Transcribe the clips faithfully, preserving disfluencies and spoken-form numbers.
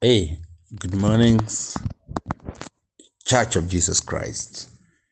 Hey, good morning, Church of Jesus Christ.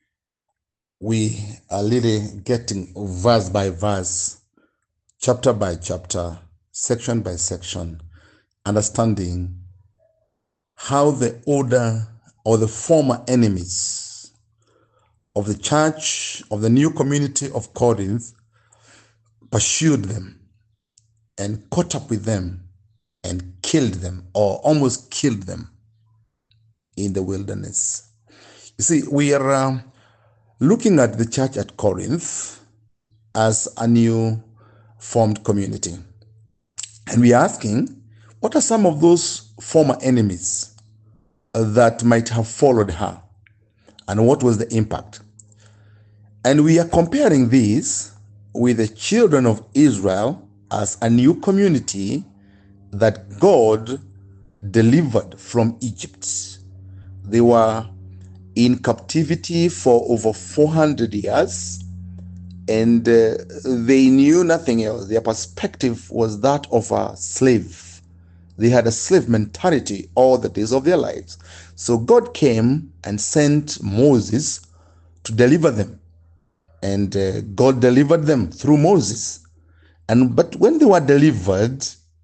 We are really getting verse by verse, chapter by chapter, section by section, understanding how the older or the former enemies of the church, of the new community of Corinth, pursued them and caught up with them and killed them, or almost killed them in the wilderness. You see, we are uh, looking at the church at Corinth as a new formed community. And we are asking, what are some of those former enemies that might have followed her? And what was the impact? And we are comparing this with the children of Israel as a new community that God delivered from Egypt. They were in captivity for over four hundred years, and uh, they knew nothing else. Their perspective was that of a slave. They had a slave mentality all the days of their lives. So God came and sent Moses to deliver them, and uh, God delivered them through Moses. And but when they were delivered,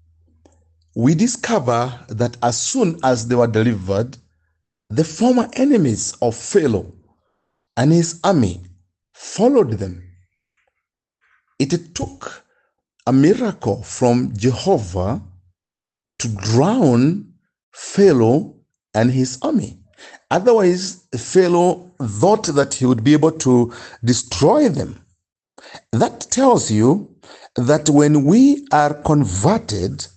we discover that as soon as they were delivered, the former enemies of Pharaoh and his army followed them. It took a miracle from Jehovah to drown Pharaoh and his army. Otherwise, Pharaoh thought that he would be able to destroy them. That tells you that when we are converted,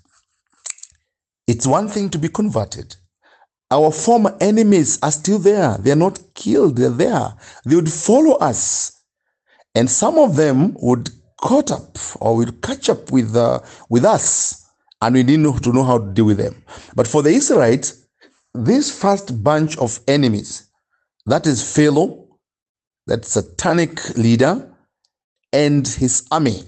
it's one thing to be converted. Our former enemies are still there. They're not killed. They're there. They would follow us. And some of them would caught up or would catch up with, uh, with us. And we didn't know to know how to deal with them. But for the Israelites, this first bunch of enemies, that is Pharaoh, that satanic leader, and his army,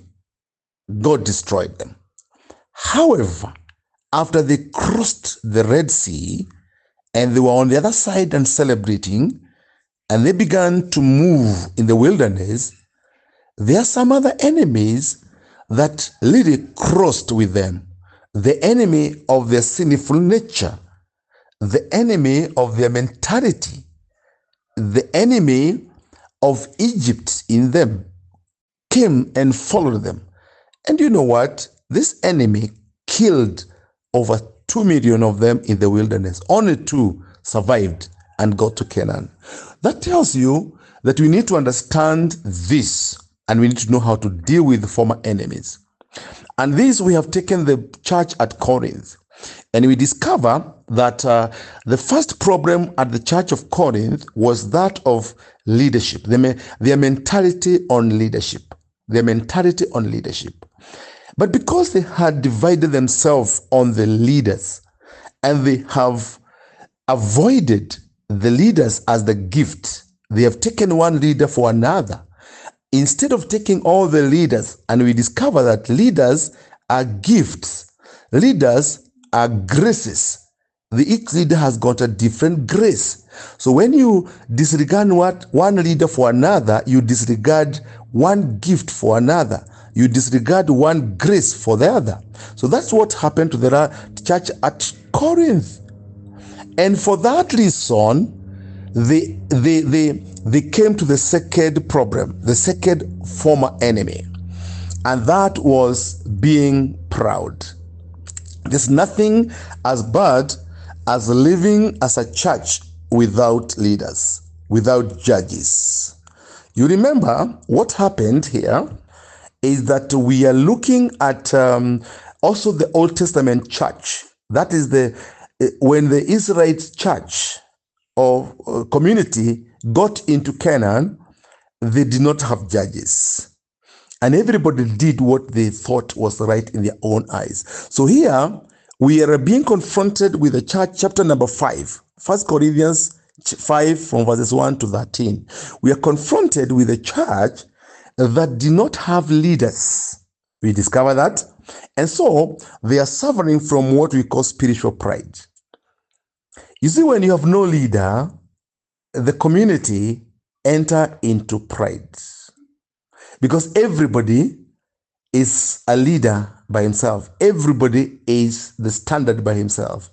God destroyed them. However, after they crossed the Red Sea, and they were on the other side and celebrating, and they began to move in the wilderness, there are some other enemies that really crossed with them. The enemy of their sinful nature, the enemy of their mentality, the enemy of Egypt in them came and followed them. And you know what? This enemy killed over two million of them in the wilderness. Only two survived and got to Canaan. That tells you that we need to understand this, and we need to know how to deal with the former enemies. And this, we have taken the church at Corinth, and we discover that uh, the first problem at the church of Corinth was that of leadership, their, their mentality on leadership, their mentality on leadership. But because they had divided themselves on the leaders, and they have avoided the leaders as the gift, they have taken one leader for another, instead of taking all the leaders. And we discover that leaders are gifts. Leaders are graces. The each leader has got a different grace. So when you disregard what one leader for another, you disregard one gift for another. You disregard one grace for the other. So that's what happened to the church at Corinth. And for that reason, they, they, they, they came to the second problem, the second former enemy. And that was being proud. There's nothing as bad as living as a church without leaders, without judges. You remember what happened here is that we are looking at um, also the Old Testament church. That is the when the Israelite church or uh, community got into Canaan, they did not have judges. And everybody did what they thought was right in their own eyes. So here, we are being confronted with the church, chapter number five, First Corinthians five, from verses one to thirteen. We are confronted with a church that did not have leaders. We discover that. And so, they are suffering from what we call spiritual pride. You see, when you have no leader, the community enter into pride, because everybody is a leader by himself. Everybody is the standard by himself.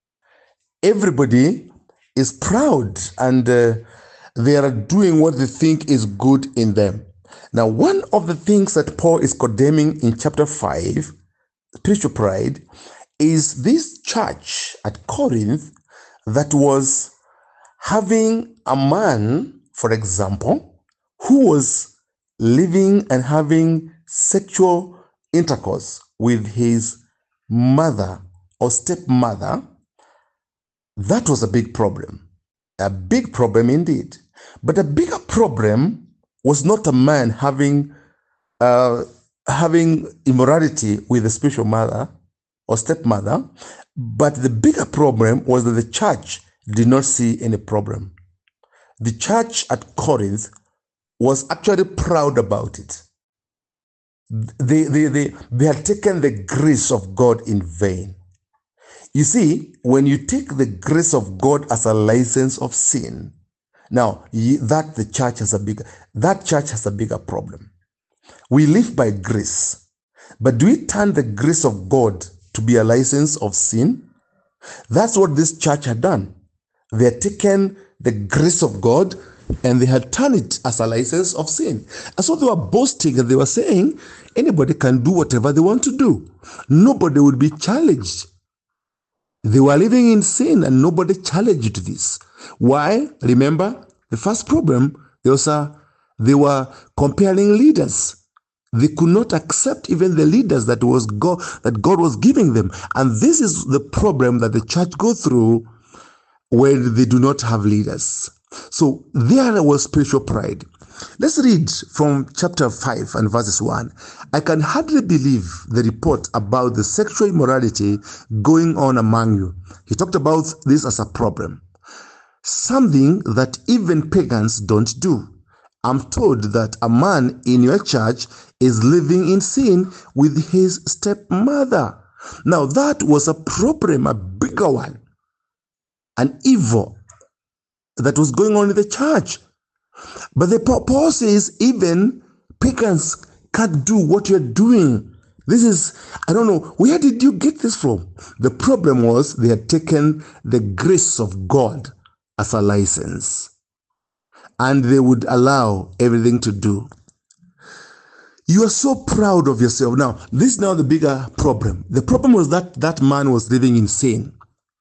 Everybody is proud, and uh, they are doing what they think is good in them. Now, one of the things that Paul is condemning in chapter five, spiritual pride, is this church at Corinth that was having a man, for example, who was living and having sexual intercourse with his mother or stepmother. That was a big problem, a big problem indeed. But a bigger problem was not a man having uh, having immorality with a spiritual mother or stepmother, but the bigger problem was that the church did not see any problem. The church at Corinth was actually proud about it. They, they, they, they had taken the grace of God in vain. You see, when you take the grace of God as a license of sin, now that the church has a bigger, that church has a bigger problem. We live by grace, but do we turn the grace of God to be a license of sin? That's what this church had done. They had taken the grace of God and they had turned it as a license of sin. And so they were boasting and they were saying anybody can do whatever they want to do. Nobody would be challenged. They were living in sin and nobody challenged this. Why? Remember, the first problem, there was a, they were comparing leaders. They could not accept even the leaders that was God, that God was giving them. And this is the problem that the church go through when they do not have leaders. So there was spiritual pride. Let's read from chapter five and verses one. I can hardly believe the report about the sexual immorality going on among you. He talked about this as a problem, something that even pagans don't do. I'm told that a man in your church is living in sin with his stepmother. Now that was a problem, a bigger one, an evil that was going on in the church. But the Paul says even pagans can't do what you're doing. This is, I don't know, where did you get this from? The problem was they had taken the grace of God as a license, and they would allow everything to do. You are so proud of yourself. Now, this is now the bigger problem. The problem was that that man was living in sin.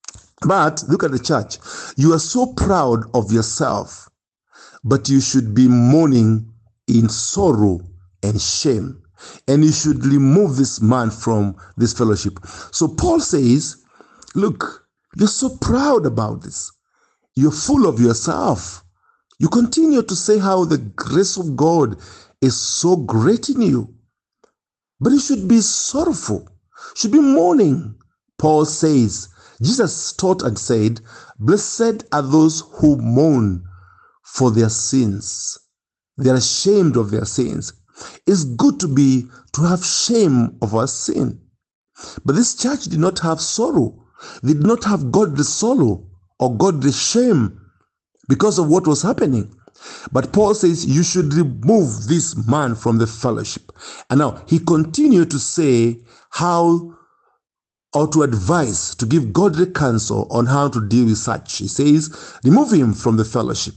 But look at the church. You are so proud of yourself, but you should be mourning in sorrow and shame. And you should remove this man from this fellowship. So Paul says, look, you're so proud about this. You're full of yourself. You continue to say how the grace of God is so great in you. But you should be sorrowful, should be mourning. Paul says, Jesus taught and said, blessed are those who mourn for their sins. They are ashamed of their sins. It's good to be, to have shame of our sin. But this church did not have sorrow. They did not have godly sorrow or godly shame because of what was happening. But Paul says you should remove this man from the fellowship. And now he continued to say how, or to advise, to give godly counsel on how to deal with such. He says, remove him from the fellowship.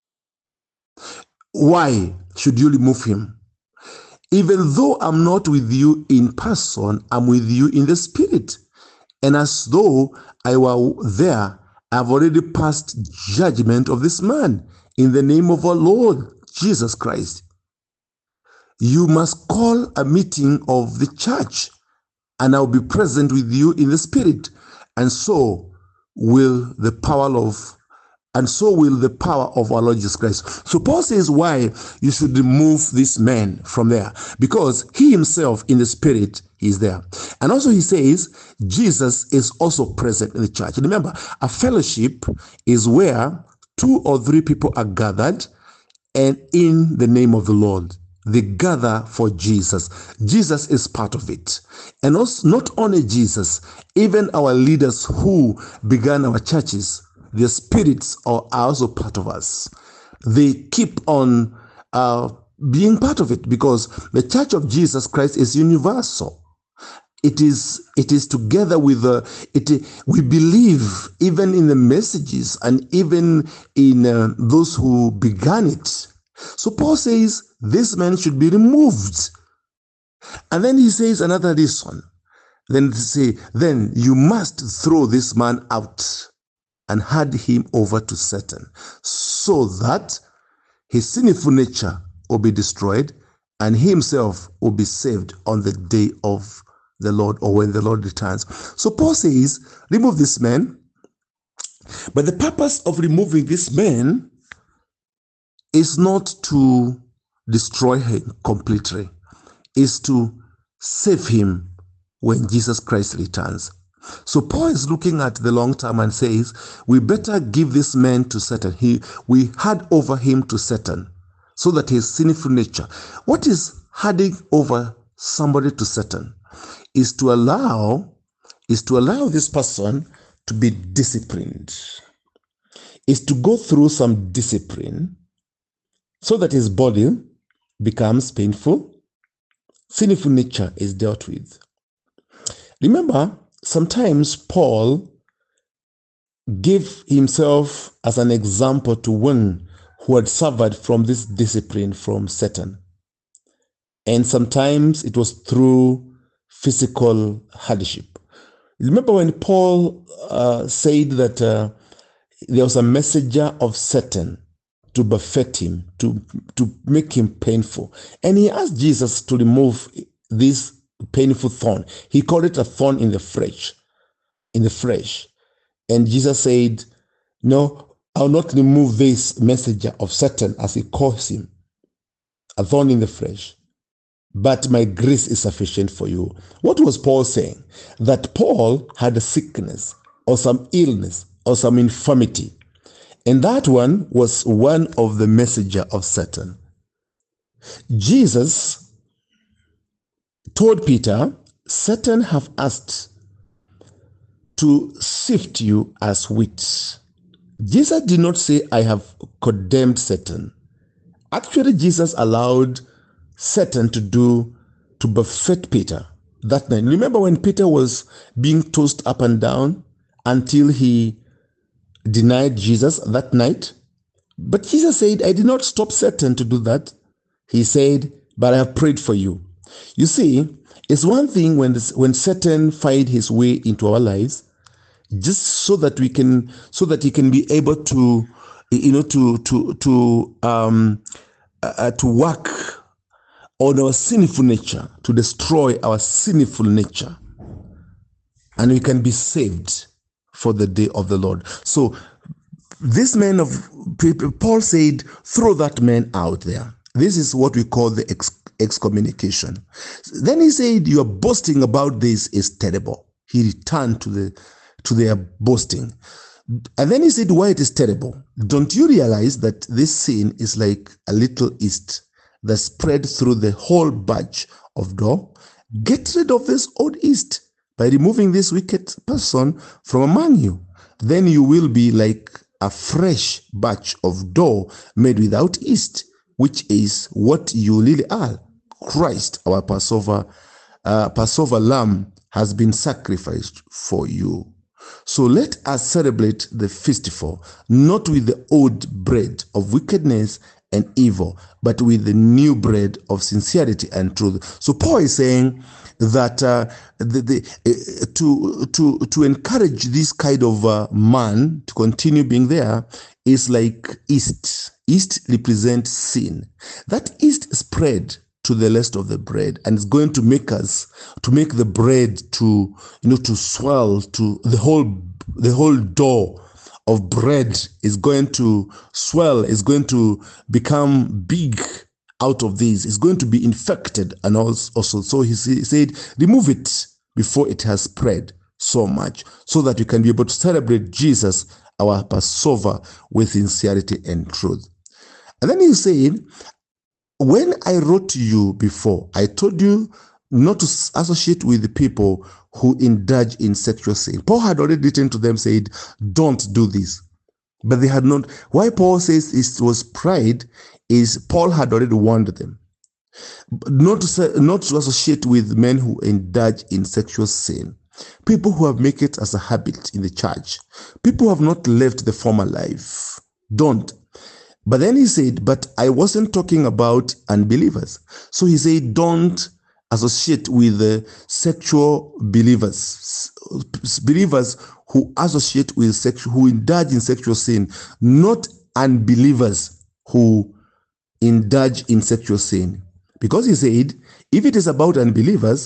Why should you remove him? Even though I'm not with you in person, I'm with you in the spirit. And as though I were there, I've already passed judgment of this man in the name of our Lord Jesus Christ. You must call a meeting of the church, and I'll be present with you in the spirit. And so will the power of And so will the power of our Lord Jesus Christ. So Paul says why you should remove this man from there. Because he himself in the spirit is there. And also he says Jesus is also present in the church. Remember, a fellowship is where two or three people are gathered and in the name of the Lord. They gather for Jesus. Jesus is part of it. And also not only Jesus, even our leaders who began our churches, their spirits are also part of us. They keep on uh, being part of it, because the Church of Jesus Christ is universal. It is, it is together with the, it, we believe even in the messages and even in uh, those who began it. So Paul says this man should be removed. And then he says another reason. Then say, then you must throw this man out and hand him over to Satan, so that his sinful nature will be destroyed and he himself will be saved on the day of the Lord, or when the Lord returns. So Paul says, remove this man. But the purpose of removing this man is not to destroy him completely, is to save him when Jesus Christ returns. So Paul is looking at the long term and says, we better give this man to Satan. He, we hand over him to Satan, so that his sinful nature. What is handing over somebody to Satan? Is to allow, is to allow this person to be disciplined, is to go through some discipline so that his body becomes painful, sinful nature is dealt with. Remember, sometimes Paul gave himself as an example to one who had suffered from this discipline from Satan. And sometimes it was through physical hardship. Remember when Paul uh, said that uh, there was a messenger of Satan to buffet him, to, to make him painful. And he asked Jesus to remove this painful thorn. He called it a thorn in the flesh. In the flesh. And Jesus said, no, I'll not remove this messenger of Satan, as he calls him, a thorn in the flesh, but my grace is sufficient for you. What was Paul saying? That Paul had a sickness or some illness or some infirmity. And that one was one of the messenger of Satan. Jesus told Peter, Satan have asked to sift you as wheat. Jesus did not say, I have condemned Satan. Actually, Jesus allowed Satan to do, to buffet Peter that night. Remember when Peter was being tossed up and down until he denied Jesus that night? But Jesus said, I did not stop Satan to do that. He said, but I have prayed for you. You see, it's one thing when this, when Satan finds his way into our lives, just so that we can, so that he can be able to, you know, to to to um uh, to work on our sinful nature, to destroy our sinful nature, and we can be saved for the day of the Lord. So this man of Paul said, throw that man out there. This is what we call the ex- excommunication. Then he said, your boasting about this is terrible. He returned to the to their boasting. And then he said, why it is terrible? Don't you realize that this sin is like a little yeast that spread through the whole batch of dough? Get rid of this old yeast by removing this wicked person from among you. Then you will be like a fresh batch of dough made without yeast, which is what you really are. Christ, our Passover, uh, Passover lamb, has been sacrificed for you. So let us celebrate the festival, not with the old bread of wickedness and evil, but with the new bread of sincerity and truth. So Paul is saying that uh, the, the, uh, to, to, to encourage this kind of uh, man to continue being there is like yeast. Yeast represents sin. That yeast spread to the rest of the bread, and it's going to make us, to make the bread to, you know, to swell, to the whole, the whole dough of bread is going to swell, is going to become big out of this. It's going to be infected and also. So he said, remove it before it has spread so much, so that you can be able to celebrate Jesus, our Passover, with sincerity and truth. And then he said, when I wrote to you before, I told you not to associate with the people who indulge in sexual sin. Paul had already written to them, said, don't do this. but they had not. Why Paul says it was pride is Paul had already warned them not to say, not to associate with men who indulge in sexual sin, people who have made it as a habit in the church, people who have not left the former life. Don't. But then he said, but I wasn't talking about unbelievers. So he said, don't associate with the sexual believers, believers who associate with sexual, who indulge in sexual sin, not unbelievers who indulge in sexual sin. Because he said, if it is about unbelievers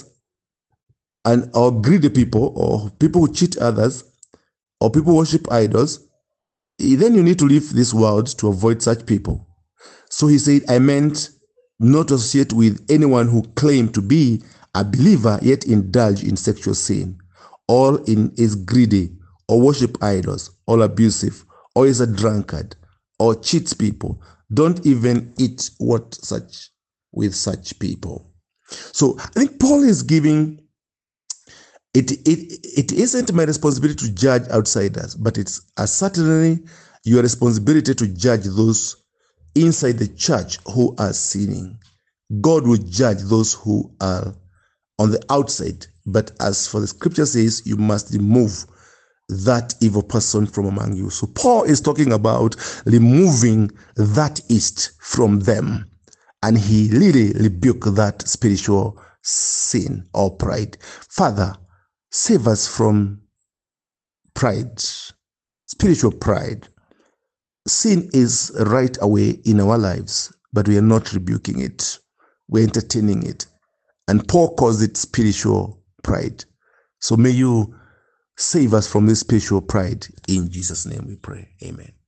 and or greedy people or people who cheat others or people who worship idols, then you need to leave this world to avoid such people. So he said, I meant not to associate with anyone who claimed to be a believer yet indulge in sexual sin, or in, is greedy, or worship idols, or abusive, or is a drunkard, or cheats people. Don't even eat what such with such people. So I think Paul is giving, it, it, it isn't my responsibility to judge outsiders, but it's a certainly your responsibility to judge those inside the church who are sinning. God will judge those who are on the outside, but as for the scripture says, you must remove that evil person from among you. So Paul is talking about removing that east from them, and he really rebuked that spiritual sin or pride. Father, save us from pride, spiritual pride. Sin is right away in our lives, but we are not rebuking it. We're entertaining it. And Paul calls it spiritual pride. So may you save us from this spiritual pride. In Jesus' name we pray. Amen.